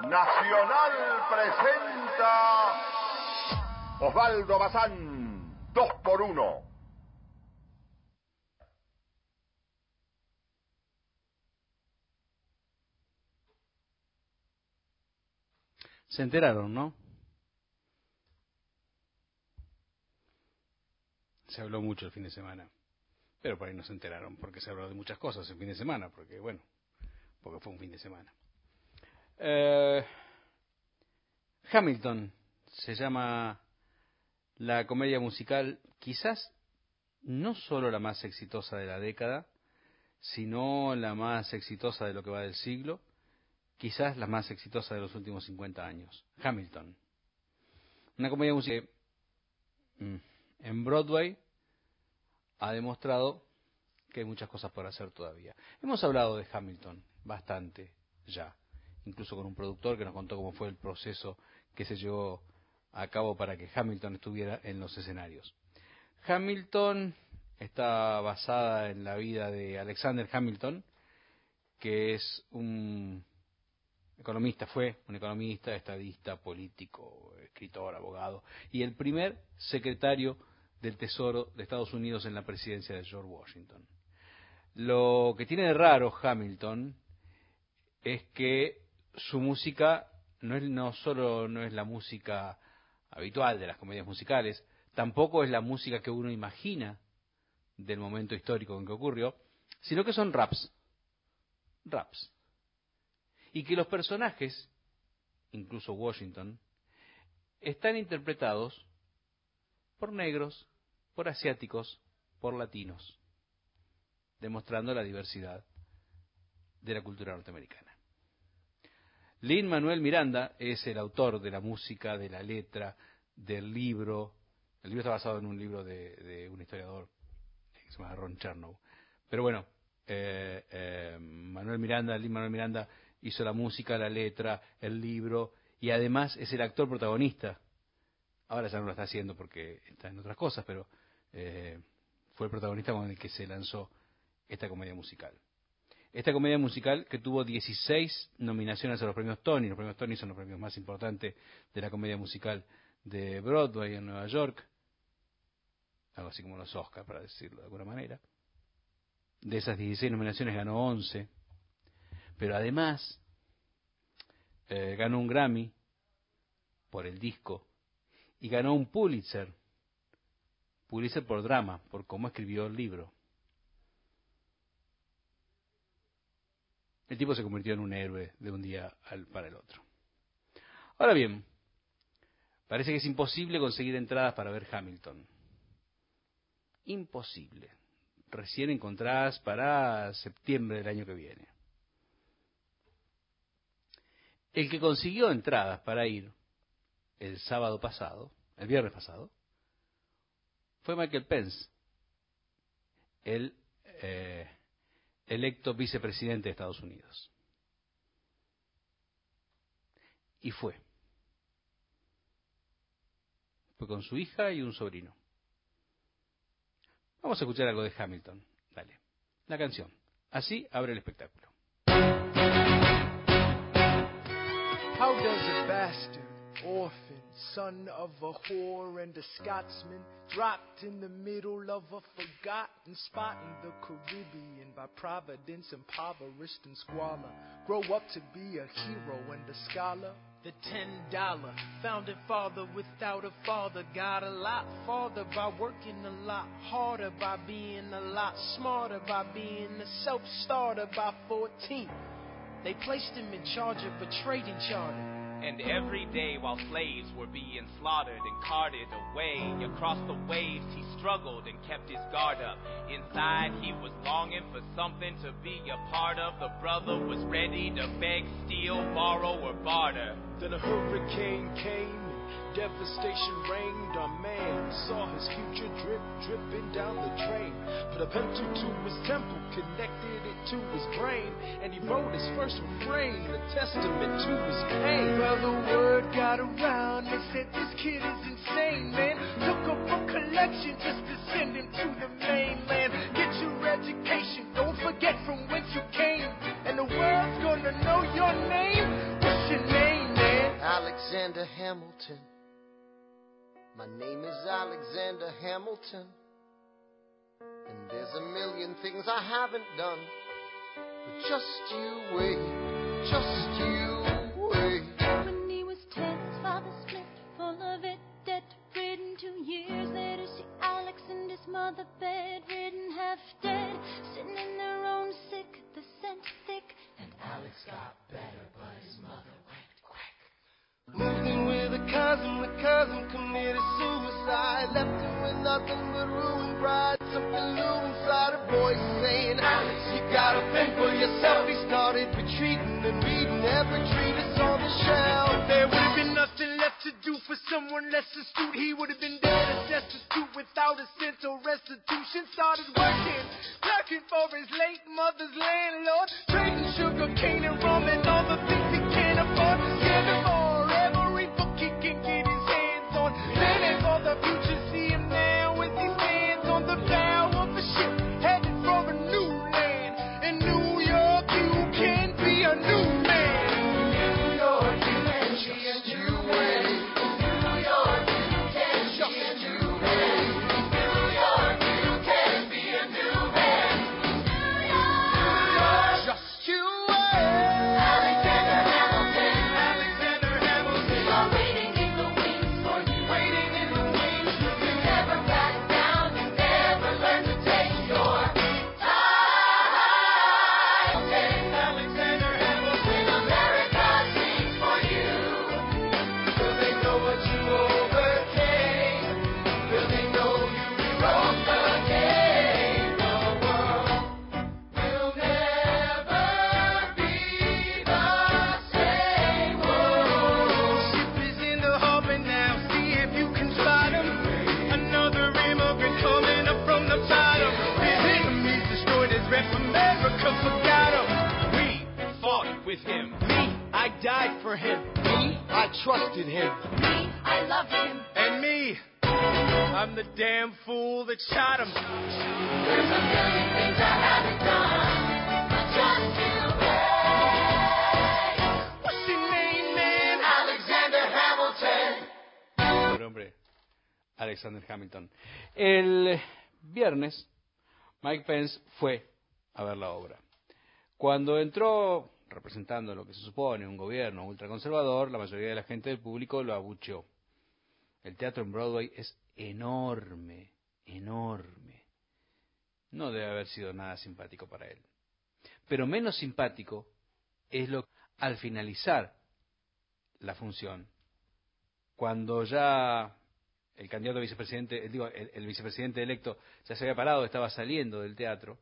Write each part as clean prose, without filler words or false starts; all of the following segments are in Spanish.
Nacional presenta Osvaldo Bazán, 2x1. Se enteraron, ¿no? Se habló mucho el fin de semana, pero por ahí no se enteraron, porque se habló de muchas cosas el fin de semana, porque porque fue un fin de semana. Hamilton se llama la comedia musical, quizás no solo la más exitosa de la década, sino la más exitosa de lo que va del siglo, quizás la más exitosa de los últimos 50 años. Hamilton. Una comedia musical que en Broadway ha demostrado que hay muchas cosas por hacer todavía. Hemos hablado de Hamilton bastante ya, incluso con un productor que nos contó cómo fue el proceso que se llevó a cabo para que Hamilton estuviera en los escenarios. Hamilton está basada en la vida de Alexander Hamilton, que es un economista, fue un economista, estadista, político, escritor, abogado, y el primer secretario del Tesoro de Estados Unidos en la presidencia de George Washington. Lo que tiene de raro Hamilton es que su música no solo no es la música habitual de las comedias musicales, tampoco es la música que uno imagina del momento histórico en que ocurrió, sino que son raps. Y que los personajes, incluso Washington, están interpretados por negros, por asiáticos, por latinos, demostrando la diversidad de la cultura norteamericana. Lin-Manuel Miranda es el autor de la música, de la letra, del libro. El libro está basado en un libro de un historiador que se llama Ron Chernow. Pero bueno, Lin-Manuel Miranda hizo la música, la letra, el libro, y además es el actor protagonista. Ahora ya no lo está haciendo porque está en otras cosas, pero fue el protagonista con el que se lanzó esta comedia musical. Esta comedia musical que tuvo 16 nominaciones a los premios Tony. Los premios Tony son los premios más importantes de la comedia musical de Broadway en Nueva York. Algo así como los Oscars, para decirlo de alguna manera. De esas 16 nominaciones ganó 11. Pero además ganó un Grammy por el disco y ganó un Pulitzer por drama, por cómo escribió el libro. El tipo se convirtió en un héroe de un día para el otro. Ahora bien, parece que es imposible conseguir entradas para ver Hamilton. Imposible. Recién encontradas para septiembre del año que viene. El que consiguió entradas para ir el viernes pasado, fue Michael Pence, el electo vicepresidente de Estados Unidos. Y fue con su hija y un sobrino. Vamos a escuchar algo de Hamilton. Dale. La canción. Así abre el espectáculo. How does a bastard, orphan, son of a whore and a Scotsman, dropped in the middle of a forgotten spot in the Caribbean by providence, impoverished and squalor, grow up to be a hero and a scholar? The $10 founding father without a father got a lot farther by working a lot harder, by being a lot smarter, by being a self-starter. By 14, they placed him in charge of a trading charter. And every day while slaves were being slaughtered and carted away across the waves, he struggled and kept his guard up. Inside he was longing for something to be a part of. The brother was ready to beg, steal, borrow, or barter. Then a hurricane came and devastation reigned. Our man saw his future dripping down the drain. Put a pencil to his temple, connected it to his brain, and he wrote his first refrain, a testament to his pain. Well, the word got around, they said this kid is insane, man. Took up a collection just to send him to the mainland. Get your education, don't forget from whence you came, and the world's gonna know your name. What's your name? Alexander Hamilton. My name is Alexander Hamilton. And there's a million things I haven't done. But just you wait, just you wait. When he was 10, his father split, full of it, debt-ridden. 2 years later, see Alex and his mother bedridden, half dead, sitting in their own sick, the scent thick. And Alex got better, but his mother went quack. Moved in with a cousin, the cousin committed suicide. Left him with nothing but ruined pride. Something new inside a voice saying, Alex, you gotta think for yourself. He started retreating and reading every treatise on the shelf. There would have been nothing left to do for someone less astute. He would have been dead or destitute without a cent or restitution. Started working for his late mother's landlord, trading sugar cane and rum and all the things he can't afford. Scamming for every book he can get his hands on. Planning for the future, see him now with his hands on the bow of a ship, headed for a new land. In New York, you can be a new man. New York, you can just you wait. New York, you can just you wait. New York, you can be a new man. New York, just you wait. Alexander Hamilton, Alexander Hamilton. We are waiting in the wings for you. Waiting in the wings. You never back down, you never learn to take your time. Alexander Hamilton. America sings for you. Will they know what you overcame? Will they know you rewrote the game? The world will never be the same. Ship is in the harbor now, see if you can spot him. Another immigrant coming up from the bottom. His enemies destroyed his rep, America forgot him. We fought with him. Me, I died for him. Me, I trusted him. Me, I love him. And me, I'm the damn fool that shot him. There's a million things I haven't done, but just you wait. What's your name, man? Alexander Hamilton. Pobre hombre, Alexander Hamilton. El viernes, Mike Pence fue a ver la obra. Cuando entró, representando lo que se supone un gobierno ultraconservador, la mayoría de la gente del público lo abucheó. El teatro en Broadway es enorme, enorme. No debe haber sido nada simpático para él. Pero menos simpático es lo que al finalizar la función, cuando ya el candidato a vicepresidente, el vicepresidente electo ya se había parado, estaba saliendo del teatro,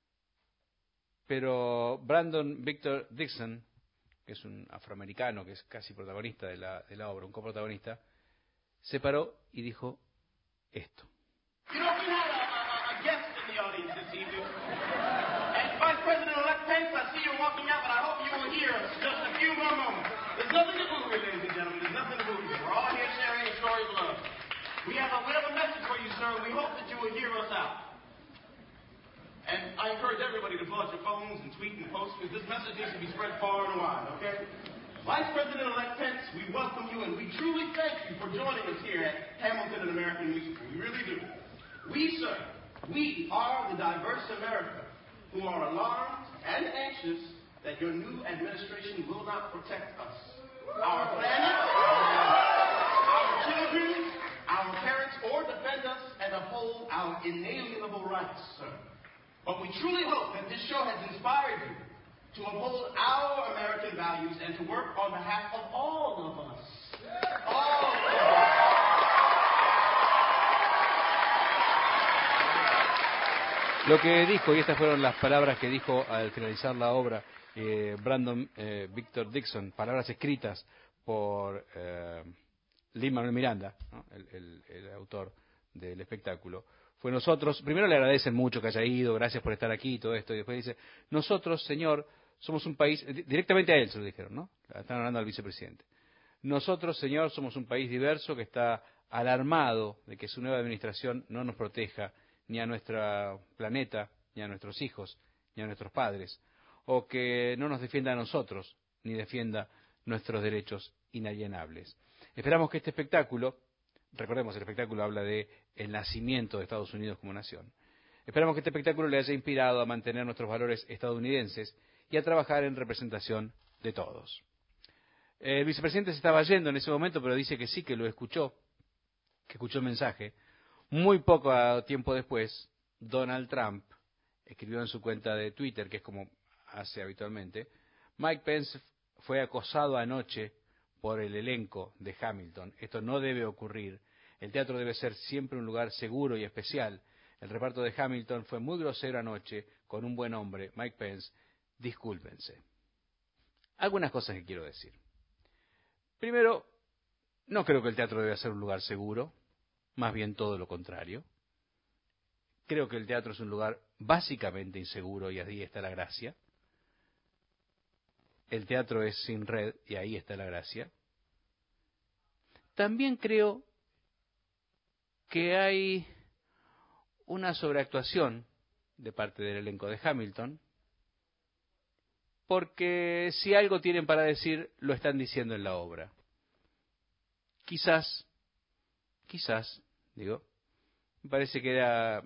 pero Brandon Victor Dixon, que es un afroamericano, que es casi protagonista de la obra, un coprotagonista, se paró y dijo esto. You know, we had a guest in the audience this evening. And Vice President-elect Pence, I see you walking out, but I hope you will hear us just a few more moments. There's nothing to move here, ladies and gentlemen. There's nothing to move here. We're all here sharing a story of love. We have a message for you, sir, and we hope that you will hear us out. And I encourage everybody to pull out your phones and tweet and post, because this message needs to be spread far and wide, okay? Vice President-elect Pence, we welcome you, and we truly thank you for joining us here at Hamilton, an American Musical. We really do. We, sir, we are the diverse America who are alarmed and anxious that your new administration will not protect us, our planet, our children, our parents, or defend us and uphold our inalienable rights, sir. But we truly hope that this show has inspired you to uphold our American values and to work on behalf of all of us. All of us. Lo que dijo, y estas fueron las palabras que dijo al finalizar la obra Brandon Victor Dixon, palabras escritas por Lin-Manuel Miranda, ¿no? el autor del espectáculo. Fue nosotros, primero le agradecen mucho que haya ido, gracias por estar aquí y todo esto, y después dice, nosotros, señor, somos un país, directamente a él se lo dijeron, ¿no? Están hablando al vicepresidente. Nosotros, señor, somos un país diverso que está alarmado de que su nueva administración no nos proteja ni a nuestro planeta, ni a nuestros hijos, ni a nuestros padres, o que no nos defienda a nosotros, ni defienda nuestros derechos inalienables. Esperamos que este espectáculo, recordemos, el espectáculo habla de el nacimiento de Estados Unidos como nación. Esperamos que este espectáculo le haya inspirado a mantener nuestros valores estadounidenses y a trabajar en representación de todos. El vicepresidente se estaba yendo en ese momento, pero dice que sí, que lo escuchó, que escuchó el mensaje. Muy poco tiempo después, Donald Trump escribió en su cuenta de Twitter, que es como hace habitualmente: Mike Pence fue acosado anoche por el elenco de Hamilton. Esto no debe ocurrir. El teatro debe ser siempre un lugar seguro y especial. El reparto de Hamilton fue muy grosero anoche con un buen hombre, Mike Pence. Discúlpense. Algunas cosas que quiero decir. Primero, no creo que el teatro debe ser un lugar seguro, más bien todo lo contrario. Creo que el teatro es un lugar básicamente inseguro y ahí está la gracia. El teatro es sin red y ahí está la gracia. También creo que hay una sobreactuación de parte del elenco de Hamilton, porque si algo tienen para decir, lo están diciendo en la obra. Quizás, me parece que era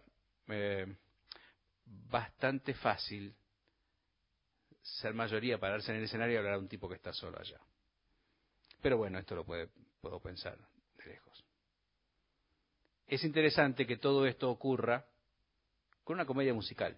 bastante fácil ser mayoría, pararse en el escenario y hablar a un tipo que está solo allá. Pero bueno, esto lo puedo pensar de lejos. Es interesante que todo esto ocurra con una comedia musical.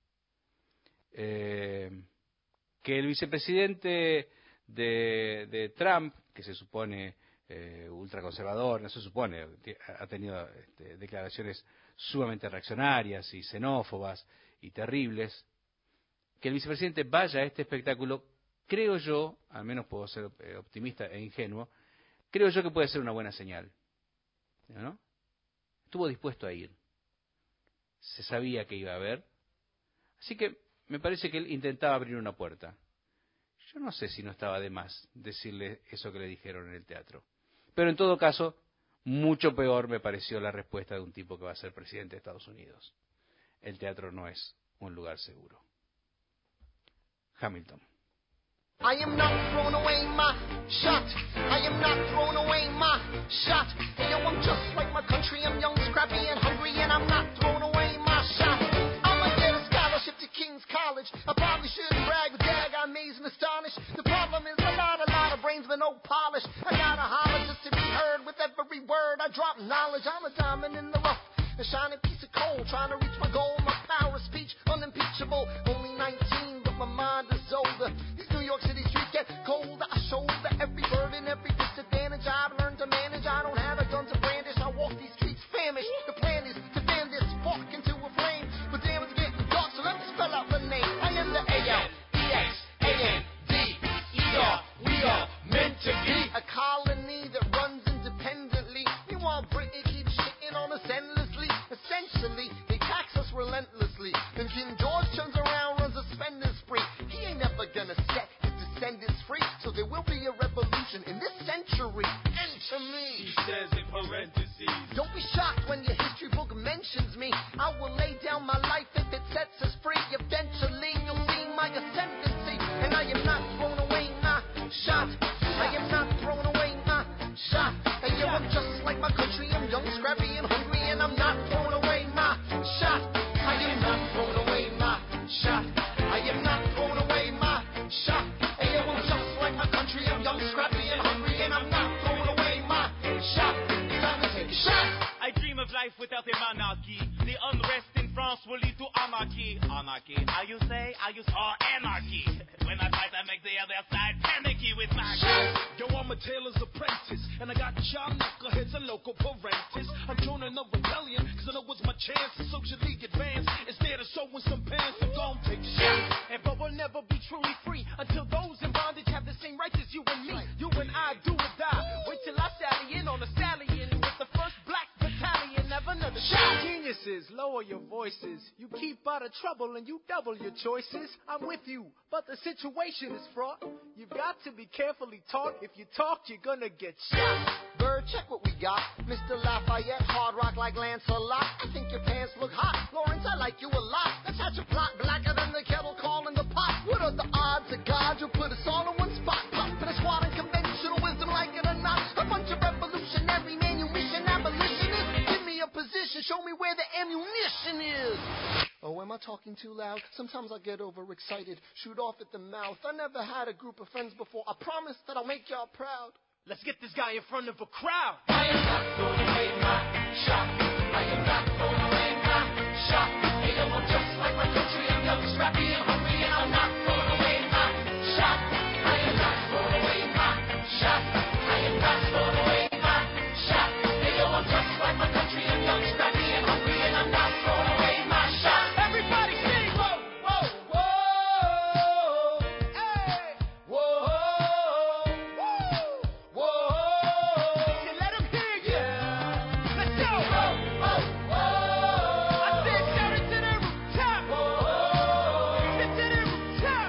Que el vicepresidente de Trump, que se supone ultraconservador, no se supone, ha tenido declaraciones sumamente reaccionarias y xenófobas y terribles, que el vicepresidente vaya a este espectáculo, creo yo, al menos puedo ser optimista e ingenuo, creo yo que puede ser una buena señal, ¿no? Estuvo dispuesto a ir, se sabía que iba a haber, así que me parece que él intentaba abrir una puerta. Yo no sé si no estaba de más decirle eso que le dijeron en el teatro. Pero en todo caso, mucho peor me pareció la respuesta de un tipo que va a ser presidente de Estados Unidos. El teatro no es un lugar seguro. Hamilton. I am not throwing away my shot. I am not throwing away my shot. Hey, yo, I'm just like my country. I'm young, scrappy, and hungry, and I'm not throwing away my shot. I'ma get a scholarship to King's College. I probably shouldn't brag, but dag, I'm amazed and astonished. The problem is a lot of brains, but no polish. I gotta holler just to be heard with every word. I drop knowledge. I'm a diamond in the rough, a shining piece of coal, trying to reach my goal. My power of speech, unimpeachable. Only 19, but my mind is older. These New York City streets get colder. I shoulder every burden, every disadvantage. I've learned to manage. I don't have a gun to brandish. I walk these streets famished. The plan is to fan this spark into a flame. But damn, it's getting dark, so let me spell out the name. I am the A-L-E-X-A-N-D-E-R. We are meant to be a colony that runs independently. Meanwhile, Britain keeps shitting on us endlessly. Essentially, they tax us relentlessly. Then King George turns around, runs a spending spree. He ain't never gonna set his descendants free. So there will be a revolution in this century. Enter me. He says in parentheses. Don't be shocked when your history book mentions me. I will lay down my life if it sets us free. Eventually, you'll see my ascendancy. And I am not throwing away my shot. I am not throwing away my shot. And yo, I'm just like my country. I'm young, scrappy, and hungry, and I'm not throwing away my shot. I am not throwing away my shot. I am not throwing away my shot. And yo, I'm just like my country. I'm young, scrappy, and hungry, and I'm not throwing away my shot. Time to take a shot. I dream of life without a monarchy. The unrest in France will lead to anarchy. Anarchy, how you say? I use anarchy. When I try to make the other side panicky with my Yo, I'm a tailor's apprentice, and I got child knuckleheads and local parentis. I'm joining a rebellion, cause I know it's my chance to socially advance. Instead of showing some pants, I'm gon' take shots. But we'll never be truly free until those in bondage have the same rights as you and me. You and I do or die. Wait till I sally in on a stallion with the first black battalion. Never another shot. Geniuses, lower your voices. You keep out of trouble and you double your choices. I'm with you, but the situation is fraught. You've got to be carefully taught. If you talk, you're gonna get shot. Bird, check what we got. Mr. Lafayette, hard rock like Lancelot. I think your pants look hot. Lawrence, I like you a lot. Let's hatch a plot blacker than the kettle calling the pot. What are the odds of God you'll put us all in one spot? Pop for the squad and and show me where the ammunition is. Oh, am I talking too loud? Sometimes I get overexcited, shoot off at the mouth. I never had a group of friends before. I promise that I'll make y'all proud. Let's get this guy in front of a crowd. I am not throwing away my shot. I am not throwing away my shot. Hey, yo, I'm just like my country. I'm young, scrappy, and hungry, and I'm not throwing away my shot. I am not throwing away my shot. I am not throwing away my shot. Hey, yo, I'm just like my country. I'm young, scrappy, and hungry, and I'm not throwing away my shot. Everybody sing. Whoa, whoa, whoa. Hey, whoa, whoa, whoa. Let him hear you. Yeah. Let's go. Whoa, whoa, whoa. I said shout it to the rooftop. Sit to the rooftop.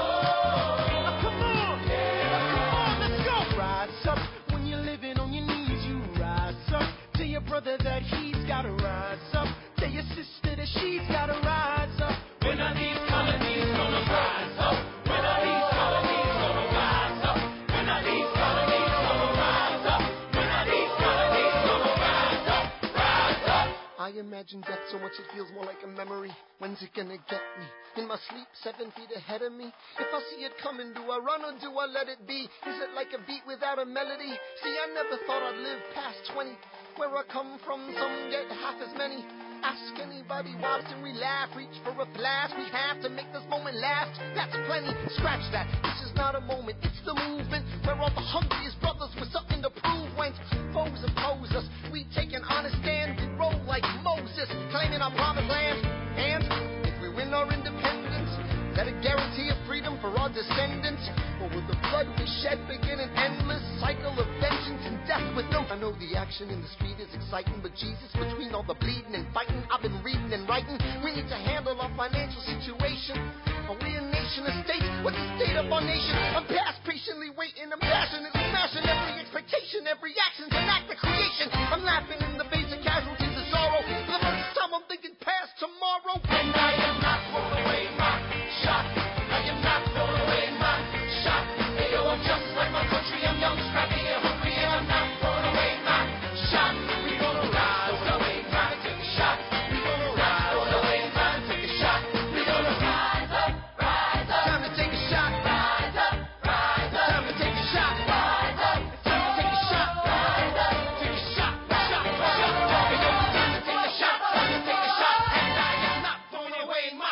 Come on. Let's go. Rise up when you're living on your knees. You rise up. Tell your brother that he's gotta rise up. Tell your sister that she's gotta rise up. When are these colonies gonna rise up? When are these colonies gonna rise up? When are these colonies gonna rise up? When are these colonies gonna rise up? Rise up! I imagine death so much it feels more like a memory. When's it gonna get me? In my sleep, 7 feet ahead of me. If I see it coming, do I run or do I let it be? Is it like a beat without a melody? See, I never thought I'd live past 20. Where I come from, some get half as many. Ask anybody, why and we laugh, reach for a blast. We have to make this moment last. That's plenty. Scratch that. This is not a moment. It's the movement where all the hungriest brothers with something to prove went. Foes oppose us. We take an honest stand. We roll like Moses, claiming our promised land. And if we win our independence, is that a guarantee of freedom for our descendants? Or will the blood we shed begin an endless cycle of vengeance and death with no? I know the action in the street is exciting, but Jesus, between all the bleeding and fighting, I've been reading and writing. We need to handle our financial situation. Are we a nation of states? What's the state of our nation? I'm past patiently waiting, I'm passionately smashing every expectation, every action's an act of creation. I'm laughing in the face of casualties of sorrow. For the first time I'm thinking past tomorrow. And I am not throwing away my shot. I am not throwing away my shot. Hey, yo, I'm just like my country. I'm young, scrappy, and hungry, and I'm not throwing away my shot. We gonna rise up, take a shot. We gonna rise up, take a shot. We gonna rise up, rise up. Time to take a shot. Rise up, rise up. Time to take a shot. Rise up, Time to take a shot. rise up. Take a shot. Shot, shot. Hey, yo, it's time to take a shot. Time to take a shot. And I am not throwing away my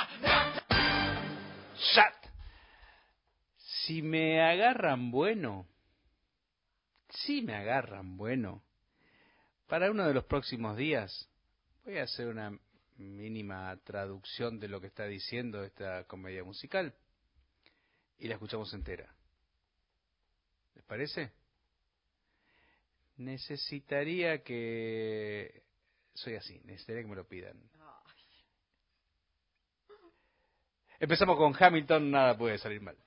Shot. Si me agarran bueno, para uno de los próximos días voy a hacer una mínima traducción de lo que está diciendo esta comedia musical y la escuchamos entera. ¿Les parece? Necesitaría que me lo pidan. Empezamos con Hamilton, nada puede salir mal.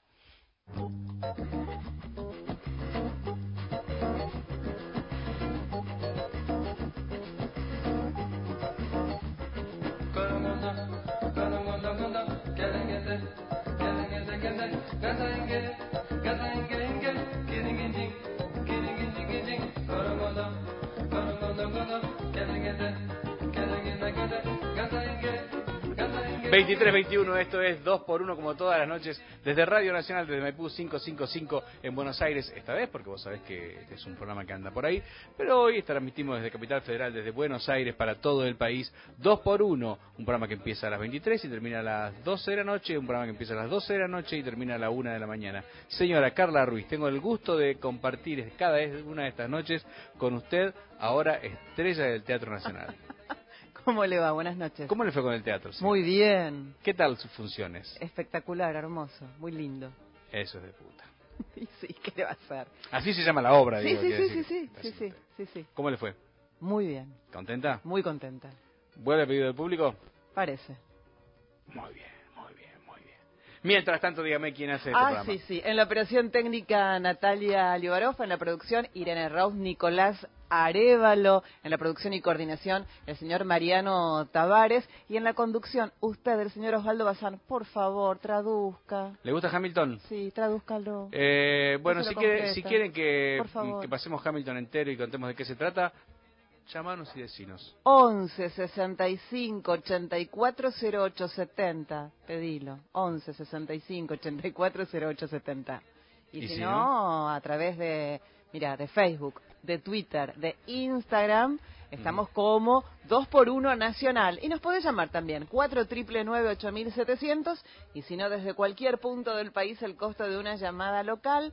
Gazing, 23-21, esto es 2x1 como todas las noches desde Radio Nacional, desde Maipú 555 en Buenos Aires, esta vez porque vos sabés que este es un programa que anda por ahí, pero hoy transmitimos desde Capital Federal, desde Buenos Aires para todo el país, 2x1, un programa que empieza a las 23 y termina a las 12 de la noche, un programa que empieza a las 12 de la noche y termina a la 1 de la mañana. Señora Carla Ruiz, tengo el gusto de compartir cada una de estas noches con usted, ahora estrella del Teatro Nacional. ¿Cómo le va? Buenas noches. ¿Cómo le fue con el teatro? Señor? Muy bien. ¿Qué tal sus funciones? Espectacular, hermoso, muy lindo. Eso es de puta. Sí, ¿qué le va a hacer? Así se llama la obra, Sí, digo. sí. ¿Cómo le fue? Muy bien. ¿Contenta? Muy contenta. ¿Vuelve a pedido del público? Parece. Muy bien. Mientras tanto, dígame quién hace este programa. Sí. En la operación técnica, Natalia Liubarov. En la producción, Irene Raus, Nicolás Arévalo. En la producción y coordinación, el señor Mariano Tavares. Y en la conducción, usted, el señor Osvaldo Bazán. Por favor, traduzca. ¿Le gusta Hamilton? Sí, tradúzcalo. Bueno, si quieren Por favor. que pasemos Hamilton entero y contemos de qué se trata, Llamanos y decinos. 11 65 84 08 70. Pedilo. 11 65 84 08 70. Y si no, a través de, de Facebook, de Twitter, de Instagram, estamos como 2x1 Nacional. Y nos podés llamar también, 499-8700. Y si no, desde cualquier punto del país, el costo de una llamada local,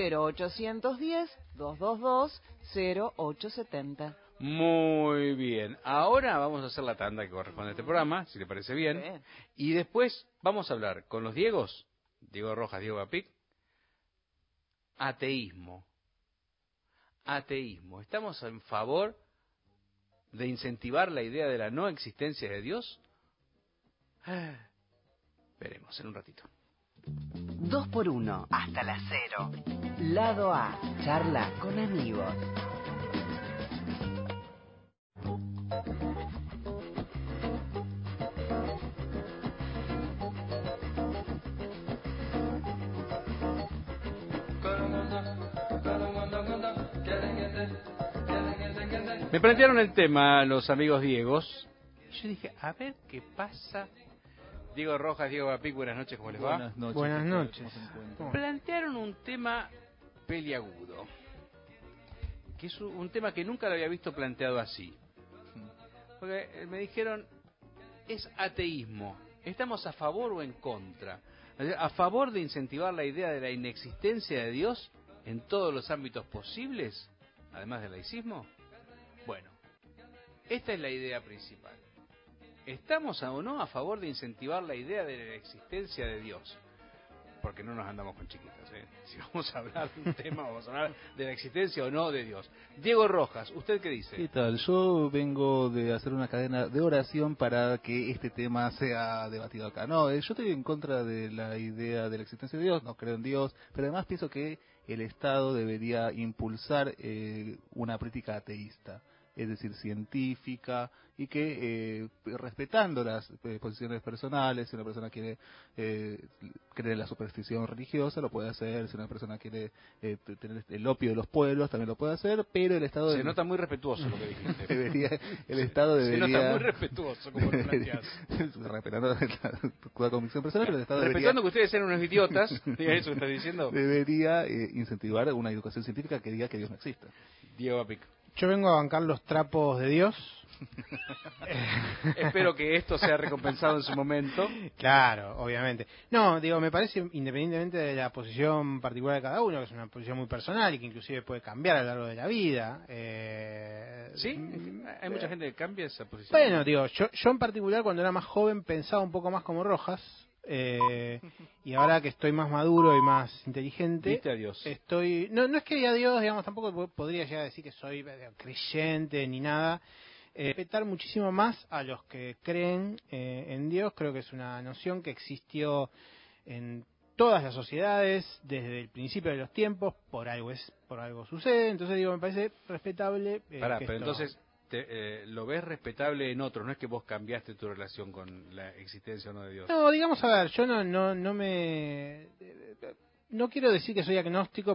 0810-222-0870. Muy bien. Ahora vamos a hacer la tanda que corresponde a este programa, si te parece bien. Y después vamos a hablar con los Diegos, Diego Rojas, Diego Bapic, ateísmo. Ateísmo. ¿Estamos en favor de incentivar la idea de la no existencia de Dios? Veremos en un ratito. 2x1 hasta las 0. Lado A, charla con amigos. Me plantearon el tema los amigos Diegos. Y yo dije, a ver qué pasa. Diego Rojas, Diego Bapic, buenas noches, ¿cómo les va? Buenas noches. Buenas noches. Plantearon un tema peliagudo, que es un tema que nunca lo había visto planteado así. Porque me dijeron, es ateísmo. ¿Estamos a favor o en contra? ¿A favor de incentivar la idea de la inexistencia de Dios en todos los ámbitos posibles, además del laicismo? Bueno, esta es la idea principal. ¿Estamos o no a favor de incentivar la idea de la existencia de Dios? Porque no nos andamos con chiquitas, ¿eh? Si vamos a hablar de un tema, vamos a hablar de la existencia o no de Dios. Diego Rojas, ¿usted qué dice? ¿Qué tal? Yo vengo de hacer una cadena de oración para que este tema sea debatido acá. No, yo estoy en contra de la idea de la existencia de Dios, no creo en Dios, pero además pienso que el Estado debería impulsar una política ateísta, es decir, científica, y que respetando las posiciones personales, si una persona quiere creer en la superstición religiosa, lo puede hacer; si una persona quiere tener el opio de los pueblos, también lo puede hacer, pero el Estado... Se nota muy respetuoso lo que dijiste. El Estado debería... Se nota muy respetuoso, como lo planteas. Respetando la convicción personal, pero el Estado respetando debería... que ustedes sean unos idiotas, diga eso que estás diciendo. Debería incentivar una educación científica que diga que Dios no existe. Diego Bapic. Yo vengo a bancar los trapos de Dios. Espero que esto sea recompensado en su momento. Claro, obviamente. No, digo, me parece, independientemente de la posición particular de cada uno, que es una posición muy personal y que inclusive puede cambiar a lo largo de la vida. ¿Sí? Hay mucha gente que cambia esa posición. Bueno, digo, yo en particular cuando era más joven pensaba un poco más como Rojas. Y ahora que estoy más maduro y más inteligente, ¿viste a Dios? Estoy, no es que diga a Dios, digamos, tampoco podría llegar a decir que soy creyente ni nada. Respetar muchísimo más a los que creen en Dios. Creo que es una noción que existió en todas las sociedades desde el principio de los tiempos. Por algo sucede. Entonces digo, me parece respetable. Pero entonces lo ves respetable en otros, no es que vos cambiaste tu relación con la existencia o no de Dios. No, digamos, a ver, yo no quiero decir que soy agnóstico,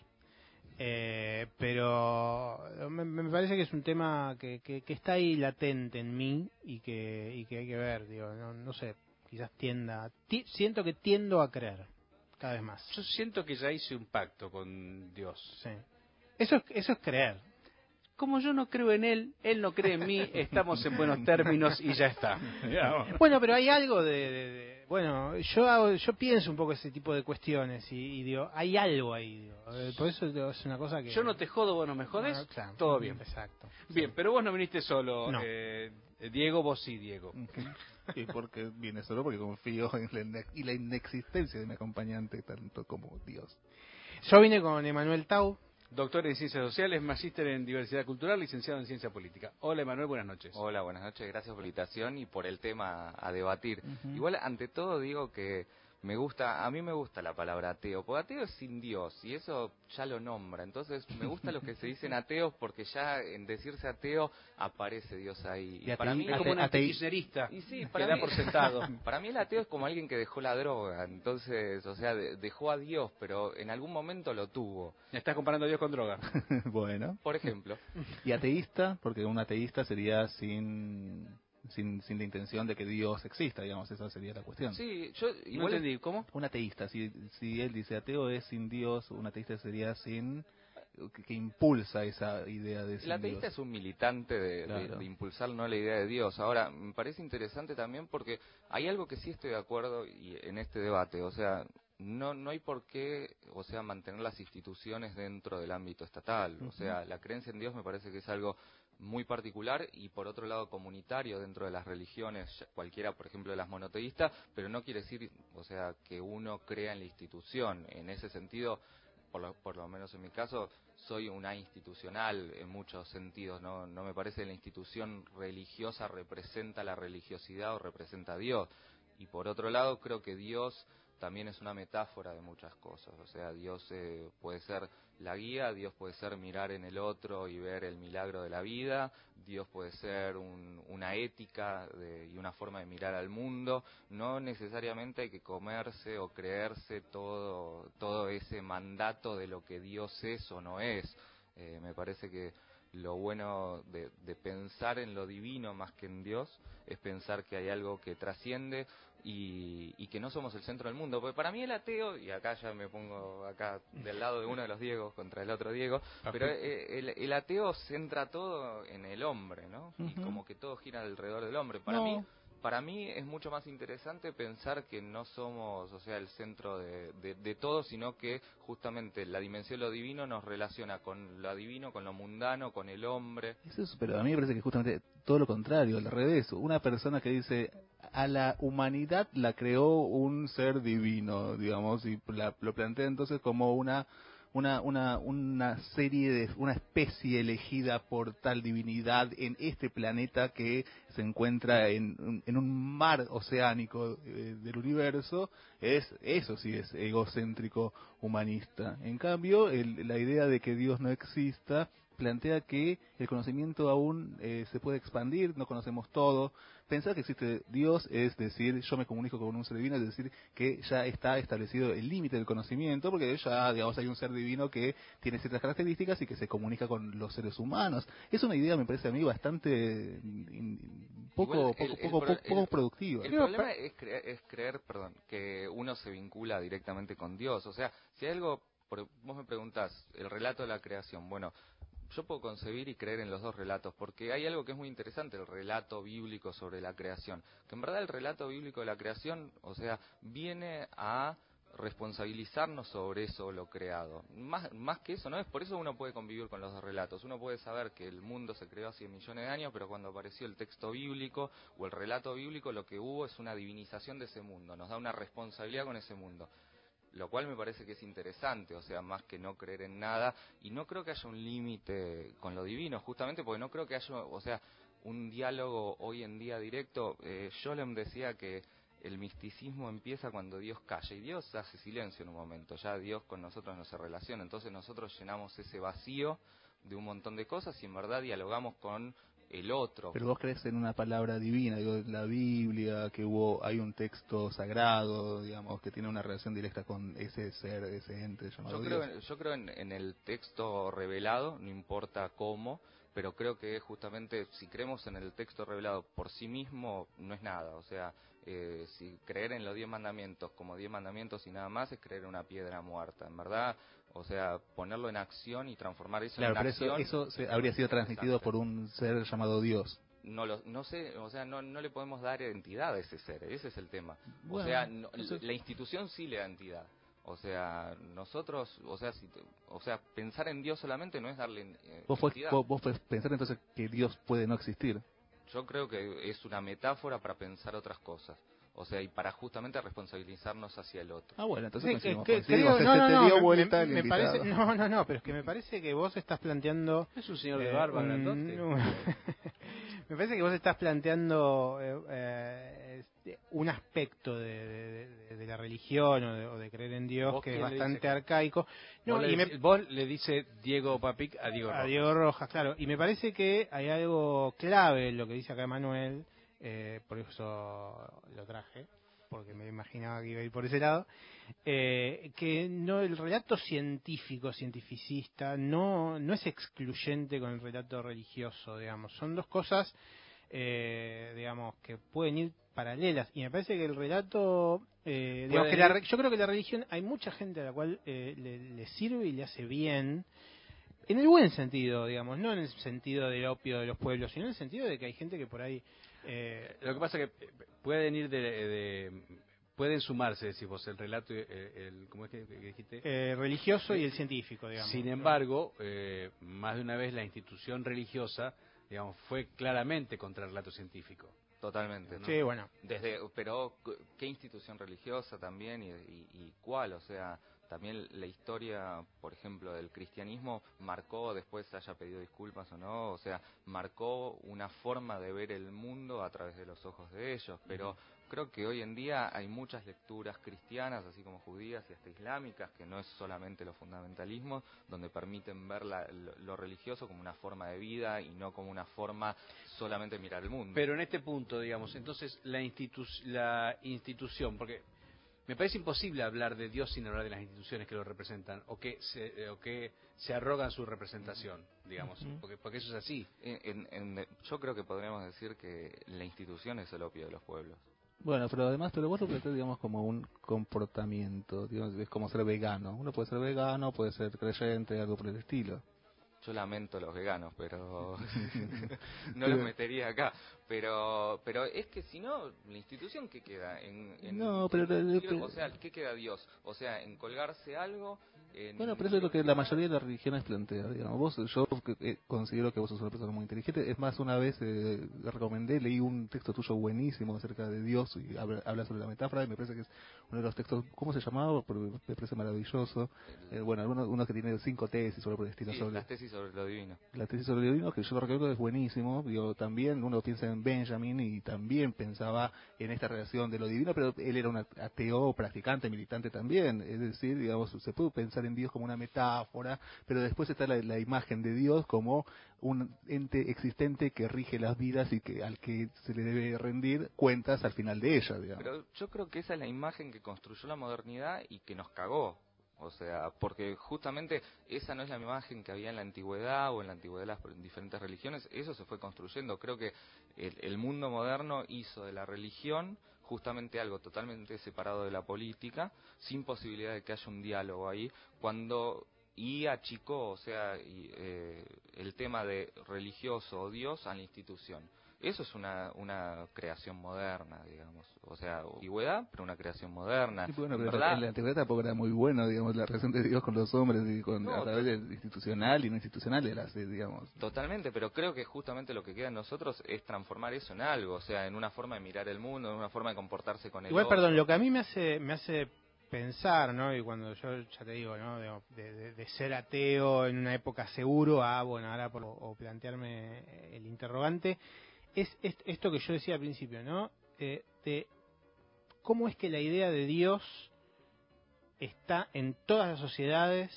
pero me parece que es un tema que está ahí latente en mí y que hay que ver, digo, no sé, quizás siento que tiendo a creer cada vez más. Yo siento que ya hice un pacto con Dios. Sí. Eso es creer. Como yo no creo en él no cree en mí, estamos en buenos términos y ya está. Bueno, pero hay algo bueno, yo pienso un poco ese tipo de cuestiones y digo, hay algo ahí, digo. Por eso es una cosa que... Yo no te jodo, vos no me jodes, no, claro, todo bien. Exacto. Bien, pero vos no viniste solo, no. Diego, vos sí, Diego. ¿Y por qué viene solo? Porque confío en la inexistencia de mi acompañante, tanto como Dios. Yo vine con Emanuel Tau. Doctor en Ciencias Sociales, magíster en Diversidad Cultural, licenciado en Ciencia Política. Hola, Emanuel, buenas noches. Hola, buenas noches, gracias por la invitación y por el tema a debatir. Igual, ante todo, digo que a mí me gusta la palabra ateo, porque ateo es sin Dios, y eso ya lo nombra. Entonces me gusta los que se dicen ateos, porque ya en decirse ateo aparece Dios ahí. Y para mí es como un antikirchnerista, y sí, que da por sentado. Para mí el ateo es como alguien que dejó la droga, entonces, o sea, dejó a Dios, pero en algún momento lo tuvo. ¿Estás comparando a Dios con droga? Bueno. Por ejemplo. Y ateísta, porque un ateísta sería sin la intención de que Dios exista, digamos, esa sería la cuestión. Sí, yo igual entendí, ¿cómo? Un ateísta, si él dice ateo es sin Dios, un ateísta sería sin que impulsa esa idea de sin El ateísta Dios. es un militante Claro. de impulsar no la idea de Dios. Ahora, me parece interesante también porque hay algo que sí estoy de acuerdo y en este debate, o sea, no hay por qué, o sea, mantener las instituciones dentro del ámbito estatal. O sea, la creencia en Dios me parece que es algo muy particular y por otro lado comunitario dentro de las religiones, cualquiera, por ejemplo, de las monoteístas, pero no quiere decir, o sea, que uno crea en la institución. En ese sentido, por lo menos en mi caso, soy una institucional en muchos sentidos, no me parece que la institución religiosa representa la religiosidad o representa a Dios. Y por otro lado, creo que Dios también es una metáfora de muchas cosas. O sea, Dios puede ser la guía, Dios puede ser mirar en el otro y ver el milagro de la vida, Dios puede ser una ética y una forma de mirar al mundo. No necesariamente hay que comerse o creerse todo ese mandato de lo que Dios es o no es. Me parece que lo bueno de pensar en lo divino más que en Dios es pensar que hay algo que trasciende y que no somos el centro del mundo. Porque para mí el ateo, y acá ya me pongo acá del lado de uno de los Diegos contra el otro Diego, pero el ateo centra todo en el hombre, ¿no? Y como que todo gira alrededor del hombre. Para mí es mucho más interesante pensar que no somos, o sea, el centro de todo, sino que justamente la dimensión de lo divino nos relaciona con lo divino, con lo mundano, con el hombre. Pero a mí me parece que justamente todo lo contrario, al revés. Una persona que dice a la humanidad la creó un ser divino, digamos, y lo plantea entonces como una especie elegida por tal divinidad en este planeta que se encuentra en un mar oceánico del universo. Eso sí es egocéntrico humanista. En cambio, la idea de que Dios no exista plantea que el conocimiento aún se puede expandir, no conocemos todo. Pensar que existe Dios es decir, yo me comunico con un ser divino, es decir, que ya está establecido el límite del conocimiento, porque ya, digamos, hay un ser divino que tiene ciertas características y que se comunica con los seres humanos. Es una idea, me parece a mí, bastante poco productiva. El problema es creer, que uno se vincula directamente con Dios. O sea, si hay algo, vos me preguntás, el relato de la creación, bueno, yo puedo concebir y creer en los dos relatos, porque hay algo que es muy interesante, el relato bíblico sobre la creación, que en verdad el relato bíblico de la creación, o sea, viene a responsabilizarnos sobre eso, lo creado. Más que eso, ¿no? Es por eso uno puede convivir con los dos relatos. Uno puede saber que el mundo se creó hace millones de años, pero cuando apareció el texto bíblico o el relato bíblico, lo que hubo es una divinización de ese mundo, nos da una responsabilidad con ese mundo. Lo cual me parece que es interesante, o sea, más que no creer en nada, y no creo que haya un límite con lo divino, justamente porque no creo que haya, o sea, un diálogo hoy en día directo. Scholem decía que el misticismo empieza cuando Dios calla, y Dios hace silencio en un momento, ya Dios con nosotros no se relaciona, entonces nosotros llenamos ese vacío de un montón de cosas y en verdad dialogamos con el otro. Pero vos crees en una palabra divina, digo, la Biblia, que hay un texto sagrado, digamos, que tiene una relación directa con ese ser, ese ente llamado Dios. Yo creo en el texto revelado, no importa cómo, pero creo que justamente si creemos en el texto revelado por sí mismo no es nada. O sea, si creer en los 10 mandamientos como 10 mandamientos y nada más es creer en una piedra muerta, en verdad. O sea, ponerlo en acción y transformar eso en acción. Claro, pero eso habría sido transmitido por un ser llamado Dios. No sé, o sea, no le podemos dar entidad a ese ser, ese es el tema. Bueno, o sea, la institución sí le da entidad. O sea, nosotros, o sea, pensar en Dios solamente no es darle entidad. Vos podés pensar entonces que Dios puede no existir. Yo creo que es una metáfora para pensar otras cosas. O sea, y para justamente responsabilizarnos hacia el otro. Ah, bueno, entonces creo, te dio vuelta el parece, no, pero es que me parece que vos estás planteando... Es un señor de barba grandote. Me parece que vos estás planteando un aspecto de de la religión o de creer en Dios, ¿Vos que es quién le bastante dice? arcaico. No, Vos le dice Diego Papic a Diego Rojas. A Diego Rojas, claro. Y me parece que hay algo clave en lo que dice acá Manuel, por eso lo traje, porque me imaginaba que iba a ir por ese lado, que no, el relato científico, cientificista, no es excluyente con el relato religioso, digamos. Son dos cosas, digamos, que pueden ir paralelas. Y me parece que el relato, digamos que yo creo que la religión, hay mucha gente a la cual le sirve y le hace bien, en el buen sentido, digamos, no en el sentido del opio de los pueblos, sino en el sentido de que hay gente que por ahí... Lo que pasa es que pueden ir pueden sumarse, decís vos, el relato, ¿cómo es que dijiste? Religioso y el científico, digamos. Sin embargo, más de una vez la institución religiosa, digamos, fue claramente contra el relato científico. Totalmente. ¿No? Sí, bueno. Pero, ¿qué institución religiosa también y cuál? O sea, también la historia, por ejemplo, del cristianismo marcó, después haya pedido disculpas o no, o sea, marcó una forma de ver el mundo a través de los ojos de ellos, pero creo que hoy en día hay muchas lecturas cristianas, así como judías y hasta islámicas, que no es solamente los fundamentalismos, donde permiten ver lo religioso como una forma de vida y no como una forma solamente de mirar el mundo. Pero en este punto, digamos, entonces la institución, porque me parece imposible hablar de Dios sin hablar de las instituciones que lo representan o que se arrogan su representación, digamos, porque eso es así. Yo creo que podríamos decir que la institución es el opio de los pueblos. Bueno, pero vos lo planteás, digamos, como un comportamiento, digamos, es como ser vegano. Uno puede ser vegano, puede ser creyente, algo por el estilo. Yo lamento a los veganos, pero no los metería acá. Pero es que si no, la institución, ¿qué queda? O sea, ¿qué queda Dios? O sea, en colgarse algo... Bueno, pero eso es lo que la mayoría de las religiones plantea, digamos. Yo considero que vos sos una persona muy inteligente. Es más, una vez leí un texto tuyo buenísimo acerca de Dios y habla sobre la metáfora, y me parece que es uno de los textos, ¿cómo se llamaba? Porque me parece maravilloso. Bueno, uno que tiene 5 tesis sobre el estilo. Sí, sobre las tesis sobre lo divino. La tesis sobre lo divino, que yo lo recuerdo, es buenísimo. Digo, también uno piensa en Benjamin y también pensaba en esta relación de lo divino, pero él era un ateo practicante, militante también. Es decir, digamos, se puede pensar en Dios como una metáfora, pero después está la imagen de Dios como un ente existente que rige las vidas y que al que se le debe rendir cuentas al final de ellas, digamos. Pero yo creo que esa es la imagen que construyó la modernidad y que nos cagó. O sea, porque justamente esa no es la imagen que había en la antigüedad o en la antigüedad de las diferentes religiones, eso se fue construyendo. Creo que el mundo moderno hizo de la religión justamente algo totalmente separado de la política, sin posibilidad de que haya un diálogo ahí, y achicó, o sea, el tema de religioso o Dios a la institución. Eso es una creación moderna, digamos. O sea, antigüedad, pero una creación moderna. Sí, bueno, pero en la antigüedad tampoco era muy bueno, digamos, la relación de Dios con los hombres y a través del institucional y no institucional era así, digamos. Totalmente, pero creo que justamente lo que queda en nosotros es transformar eso en algo, o sea, en una forma de mirar el mundo, en una forma de comportarse con el Igual, otro. perdón, lo que a mí me hace pensar, ¿no? Y cuando yo ya te digo, ¿no? De ser ateo en una época seguro a, bueno, ahora o plantearme el interrogante, es esto que yo decía al principio, ¿no? De cómo es que la idea de Dios está en todas las sociedades,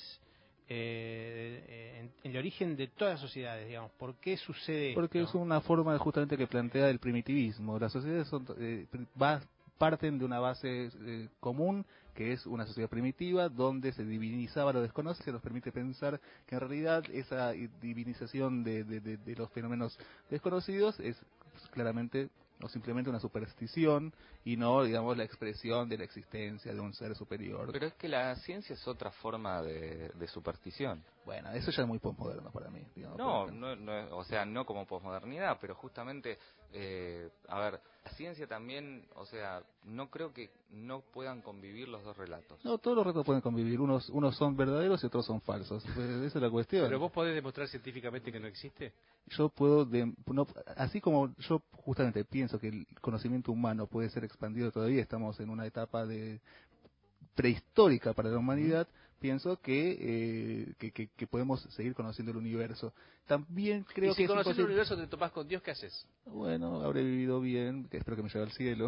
en el origen de todas las sociedades, digamos. ¿Por qué sucede esto? Porque es una forma justamente que plantea el primitivismo. Las sociedades parten de una base común, que es una sociedad primitiva, donde se divinizaba lo desconocido, que nos permite pensar que en realidad esa divinización de los fenómenos desconocidos es claramente o simplemente una superstición y no, digamos, la expresión de la existencia de un ser superior. Pero es que la ciencia es otra forma de superstición. Bueno, eso ya es muy posmoderno para mí. Digamos, no, o sea, no como posmodernidad, pero justamente, a ver, la ciencia también, o sea, no creo que no puedan convivir los dos relatos. No, todos los relatos pueden convivir, unos son verdaderos y otros son falsos, pues esa es la cuestión. ¿Pero vos podés demostrar científicamente que no existe? Yo puedo, así como yo justamente pienso que el conocimiento humano puede ser expandido todavía, estamos en una etapa prehistórica para la humanidad, pienso que podemos seguir conociendo el universo. También creo y si que conoces el universo te topás con Dios, ¿qué haces? Bueno, habré vivido bien, que espero que me lleve al cielo.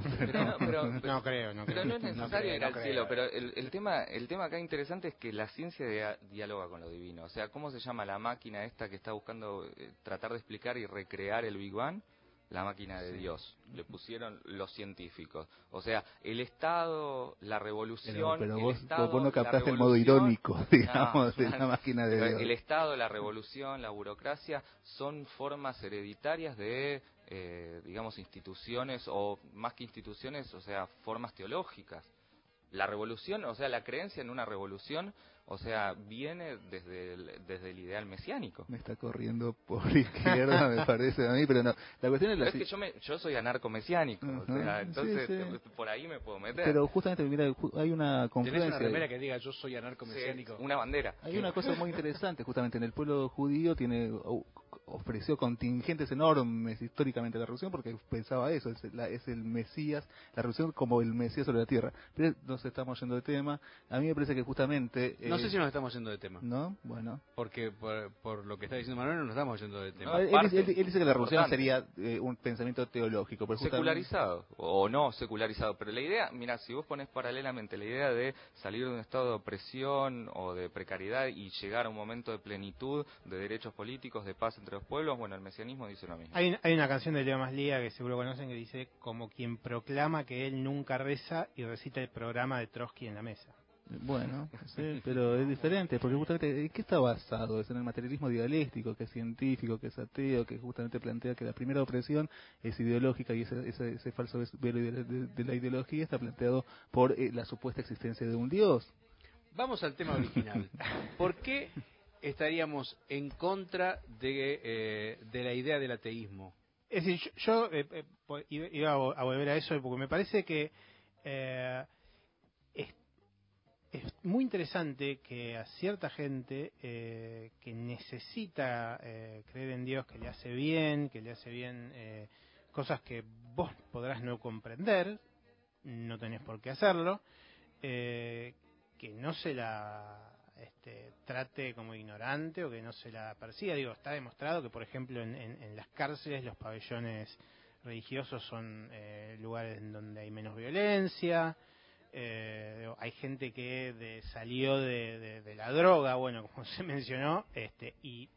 No creo. Pero no es necesario ir al creo. cielo. Pero el tema acá interesante es que la ciencia dialoga con lo divino. O sea, ¿cómo se llama la máquina esta que está buscando tratar de explicar y recrear el Big Bang? La máquina de Dios, le pusieron los científicos. O sea, el Estado, la revolución... Pero el vos Estado, no la captaste el modo revolución- irónico, digamos, de No, la máquina de Dios. El Estado, la revolución, la burocracia son formas hereditarias de, digamos, instituciones, o más que instituciones, o sea, formas teológicas. La revolución, o sea, la creencia en una revolución, o sea, viene desde el ideal mesiánico. Me está corriendo por izquierda, me parece a mí, pero no. La cuestión es la... Pero es que yo soy anarco-mesiánico, o sea, entonces sí. por ahí me puedo meter. Pero justamente, mira, hay una confluencia. ¿Tenés una remera que diga yo soy anarco-mesiánico? Sí, una bandera. Hay una cosa muy interesante, justamente en el pueblo judío ofreció contingentes enormes históricamente a la revolución porque pensaba eso, es el Mesías, la revolución como el Mesías sobre la tierra. Pero nos estamos yendo de tema. A mí me parece que justamente... No sé si nos estamos yendo de tema. ¿No? Bueno. Porque por lo que está diciendo Manuel no nos estamos yendo de tema. No, él dice que la revolución sería un pensamiento teológico. Pero secularizado, o no secularizado. Pero la idea, mira, si vos pones paralelamente la idea de salir de un estado de opresión o de precariedad y llegar a un momento de plenitud, de derechos políticos, de paz entre los pueblos, bueno, el mesianismo dice lo mismo. Hay una canción de Leo Maslía que seguro conocen que dice como quien proclama que él nunca reza y recita el programa de Trotsky en la mesa. Bueno, sí, pero es diferente, porque justamente, ¿en qué está basado? Es en el materialismo dialéctico, que es científico, que es ateo, que justamente plantea que la primera opresión es ideológica y ese falso velo de la ideología está planteado por la supuesta existencia de un Dios. Vamos al tema original. ¿Por qué estaríamos en contra de la idea del ateísmo? Es decir, yo iba a volver a eso porque me parece que es muy interesante que a cierta gente que necesita creer en Dios, que le hace bien cosas que vos podrás no comprender, no tenés por qué hacerlo, que no se la trate como ignorante o que no se la persiga. Digo, está demostrado que, por ejemplo, en las cárceles los pabellones religiosos son lugares en donde hay menos violencia. Hay gente que salió de la droga, bueno, como se mencionó, y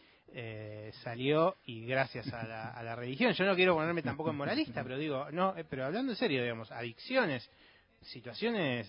salió y gracias a la religión. Yo no quiero ponerme tampoco en moralista, pero digo, no, pero hablando en serio, digamos, adicciones, situaciones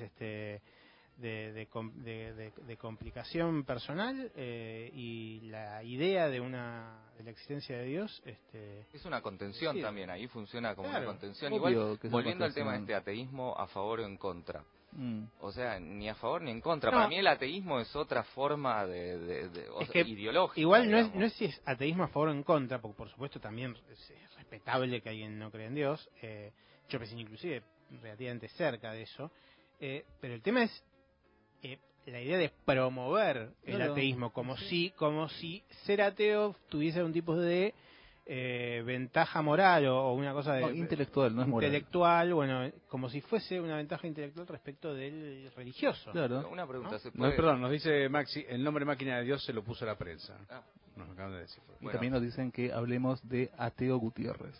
de complicación personal y la idea de la existencia de Dios es una contención, sí, también ahí funciona como una contención. Igual volviendo al tema de este ateísmo a favor o en contra, o sea, ni a favor ni en contra. Para mí el ateísmo es otra forma ideológica. Igual no es si es ateísmo a favor o en contra, porque por supuesto también es respetable que alguien no cree en Dios. Yo pensé inclusive relativamente cerca de eso, pero el tema es la idea de promover el ateísmo como si ser ateo tuviese algún tipo de ventaja moral o una cosa de intelectual, no es moral. Intelectual, bueno, como si fuese una ventaja intelectual respecto del religioso. Claro. Una pregunta, ¿se puede? No, perdón, nos dice Maxi, el nombre máquina de Dios se lo puso la prensa. Nos acaban de decir. Y también nos dicen que hablemos de Ateo Gutiérrez.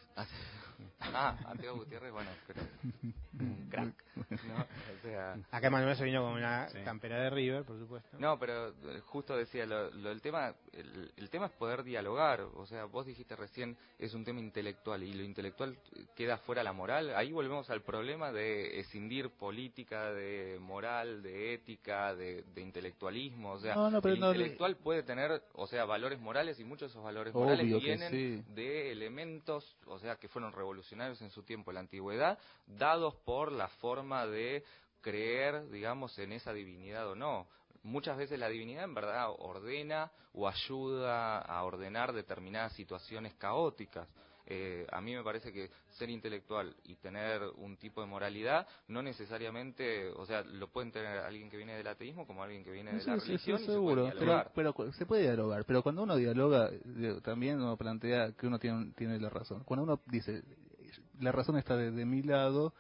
Ateo Gutiérrez, bueno, pero un crack, ¿no? O sea, acá Manuel se vino con una campera de River, por supuesto. No, pero justo decía, el tema es poder dialogar. O sea, vos dijiste recién, es un tema intelectual, y lo intelectual queda fuera la moral. Ahí volvemos al problema de escindir política, de moral, de ética, de intelectualismo. O sea, el intelectual puede tener, o sea, valores morales, y muchos de esos valores morales vienen de elementos, o sea, que fueron revolucionarios en su tiempo, en la antigüedad, dados por la forma de creer, digamos, en esa divinidad o no. Muchas veces la divinidad en verdad ordena o ayuda a ordenar determinadas situaciones caóticas. A mí me parece que ser intelectual y tener un tipo de moralidad no necesariamente, o sea, lo pueden tener alguien que viene del ateísmo como alguien que viene de la religión. Sí, seguro, pero se puede dialogar, pero cuando uno dialoga también uno plantea que uno tiene la razón. Cuando uno dice la razón está de mi lado,